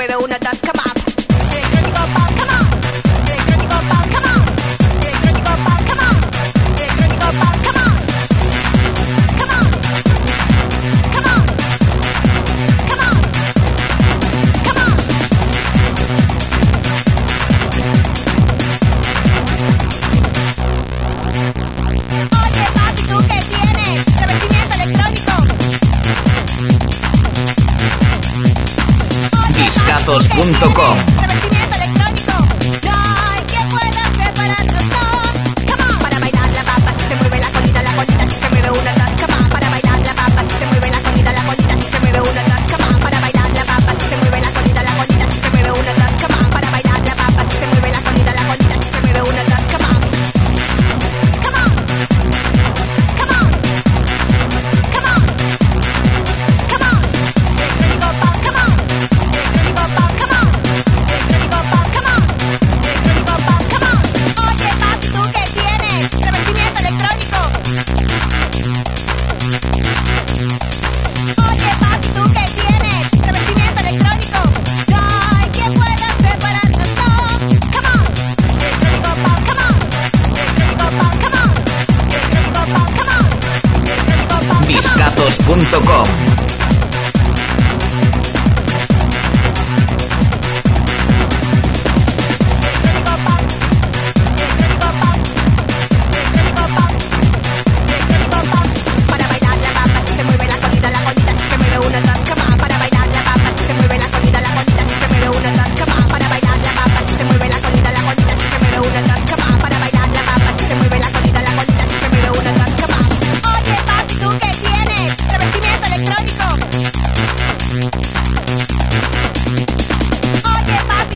mueve uno, dos, come on. Electrónico pop, come on. Electrónico pop, come on. Electrónico pop, come on. Electrónico pop, come on. Come on. Come on. Come on. Come on. Oye, papi, ¿tú qué tienes? Revestimiento electrónico. Discazos.com. Revestimiento electrónico. No hay quien pueda separarnos dos. Come on. Para bailar la papa, si se mueve la colita, si se mueve uno, dos. Come on. Para bailar la papa, si se mueve la colita, si se mueve uno, dos. Come on. Para bailar la papa, si se mueve la colita, si se mueve uno, dos. Come on. Para bailar la papa, si se mueve la colita, si se mueve uno, dos. Come on. Come on. Come on. Come on. Come on. Electrónico pop, come on. Electrónico pop, come on. Electrónico pop, come on. Electrónico pop, come on. Oye, papi, ¿tú qué tienes? Revestimiento electrónico. Oye, papi, ¿tú qué tienes? Revestimiento electrónico. No hay quien pueda separarnos dos. Come on. Electrónico pop, come on. Electrónico pop, come on. Electrónico pop, come on. Electrónico pop, come on. Discazos.com.